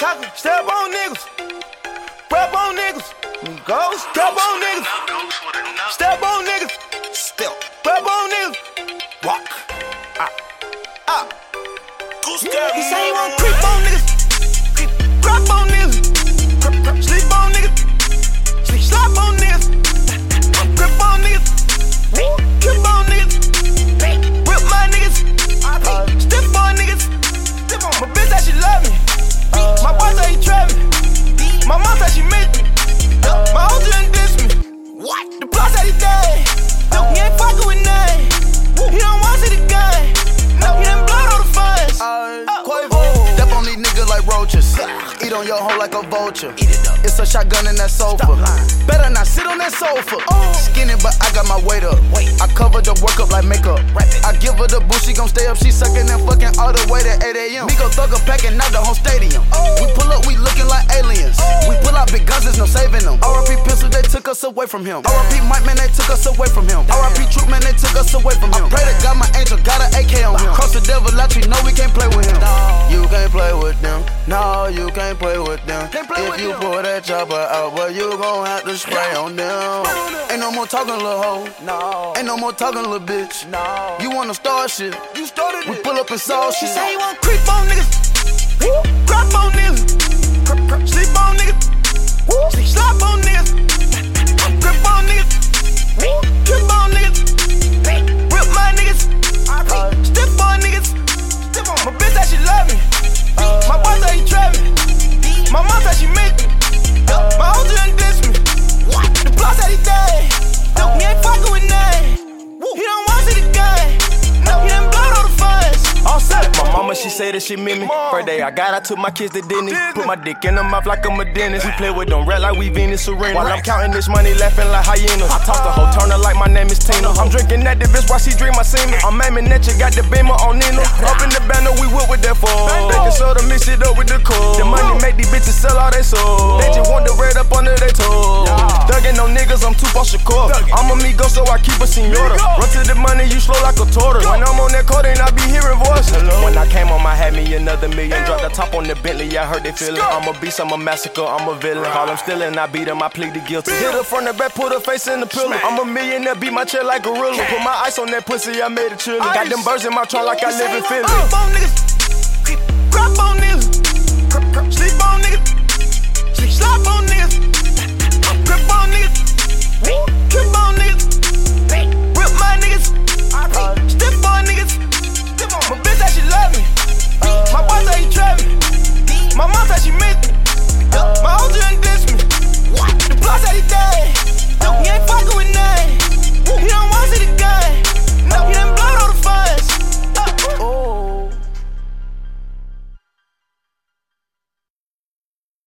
talking, step on niggas. Rap on niggas. Go step on niggas. Step on niggas. Step. Rap on niggas. Walk. He say he won't creep on niggas. Crap on niggas. Sleep on niggas. Slap on niggas. Grip on niggas. Trip on niggas. Whip my niggas. Stiff on niggas. My bitch said she love me. My boy said he trapping. My mom said she miss me. My hoes didn't diss me. What? The block said he dead. No, he ain't fucking with none. He don't want to see the gun. No, he done blood all the funds. Step on these niggas like roaches. Eat on your hoe like a vulture. It's a shotgun in that sofa. Better not sit on that sofa. Skinny, but I got my weight up. I cover the work up like makeup. I give her the boost, she gon' stay up. She sucking and fucking all the way to 8 a.m. We go thug a pack and knock the whole stadium. We pull up, we looking like aliens. We pull out big guns, there's no saving them. R.I.P. Pistol, they took us away from him. R.I.P. Mike, man, they took us away from him. R.I.P. Troop, man, they took us away from him. I pray to God, my angel got an AK on him. Cross the devil out, you know we can't play with him. You can't play with them. No, you can't play with them. If you pull that chopper out, but you gon' have to spray on them. Ain't no more talking, little hoe. No. Ain't no more talking, little bitch. No. You wanna start shit? You started it. We pull up and saw shit. She say he won't creep on niggas. Crap on niggas. Sleep on niggas. Slap on niggas. Grip on niggas. Trip on niggas. Whip my niggas. Stiff on niggas. My bitch said she love me. My boy said he trapping. My mom said she miss me. My hoes didn't diss me. The block said he dead. No, he ain't fucking with none. He don't want to see the gun. No, he done blood all the funds. All set. My mama, she say that she miss me. First day I got, I took my kids to Disney. Put my dick in her mouth like I'm a dentist. We play with them red like we Venus Serena. While I'm counting this money, laughing like hyenas. I talk the whole turner like my name is Tina. I'm drinking that bitch while she drink my semen. I'm aiming that you got the beamer on Nina. Up in the banner, we whip with that fool. Baking soda, mix it up with the cool. The money make these bitches sell all they soul. They just want the red up under their toes. Thuggin' on niggas, I'm Tupac Shakur. I'm amigo, so I keep a senora. Run to the money, you slow like a tortoise. When I'm on that court, I be hearing voices. When I came on, I had me another million. Drop the top on the Bentley, I heard they feelin'. I'm a beast, I'm a massacre, I'm a villain. Call him stealing, I beat him, I plead the guilty. Hit her from the back, put her face in the pillow. I'm a millionaire, beat my chair like gorilla. Put my ice on that pussy, I made it chillin'. Got them birds in my trunk like I live in Philly. Creep on niggas.